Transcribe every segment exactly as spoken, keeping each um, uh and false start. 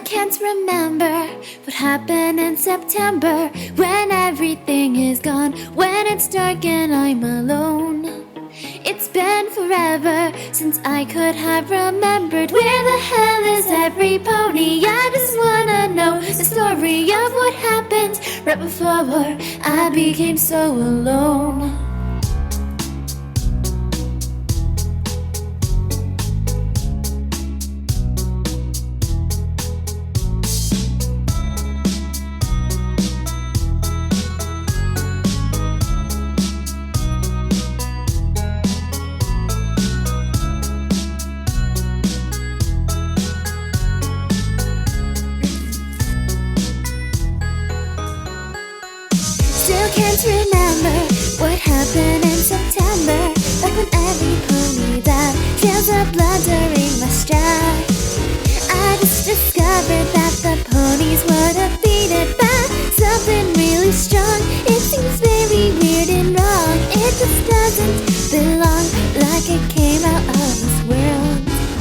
can't remember what happened in September, when everything is gone, when it's dark and I'm alone. It's been forever since I could have remembered. Where the hell is every pony? I just wanna know the story of what happened right before I became so alone. Still can't remember what happened in September, like when every pony died, trails of blood during my stride. I just discovered that the ponies were defeated by something really strong. It seems very weird and wrong. It just doesn't belong, like it came out of this world.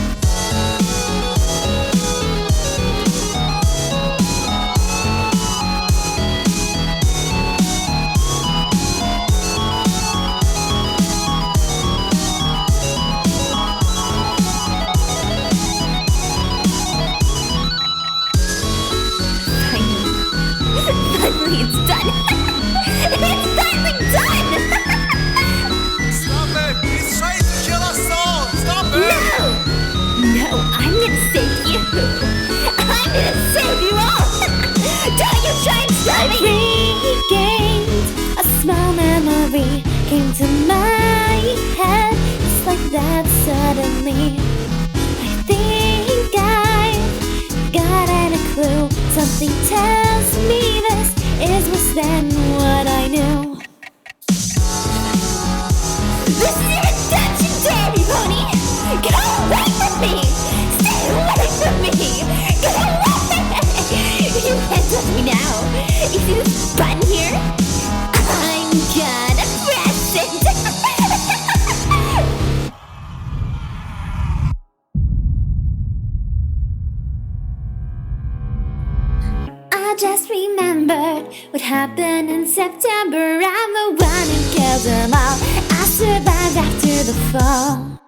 Finally, it's done! It's finally done! Stop it! He's trying to kill us all! Stop it! No! No, I'm gonna save you! I'm gonna save you all! Don't you try and stop me! Regained a small memory, came to my head just like that suddenly. I think I got a clue. Something tells me this is worse than what I knew. This is your redemption day, pony! Get away from me! Stay away from me! Get away! You can't touch me now. You see this button here? I'm gonna press it! I just remembered what happened in September. I'm the one who killed them all. I survived after the fall.